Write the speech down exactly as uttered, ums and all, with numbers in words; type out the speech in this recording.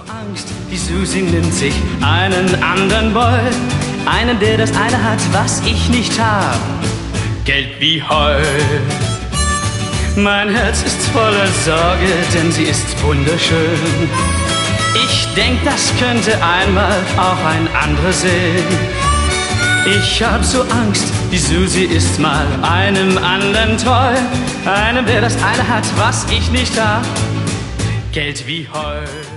Angst, die Susi nimmt sich einen anderen Boy. Einen, der das eine hat, was ich nicht hab. Geld wie Heu. Mein Herz ist voller Sorge, denn sie ist wunderschön. Ich denk, das könnte einmal auch ein anderer sehen. Ich hab so Angst, die Susi ist mal einem anderen treu. Einem, der das eine hat, was ich nicht hab. Geld wie Heu.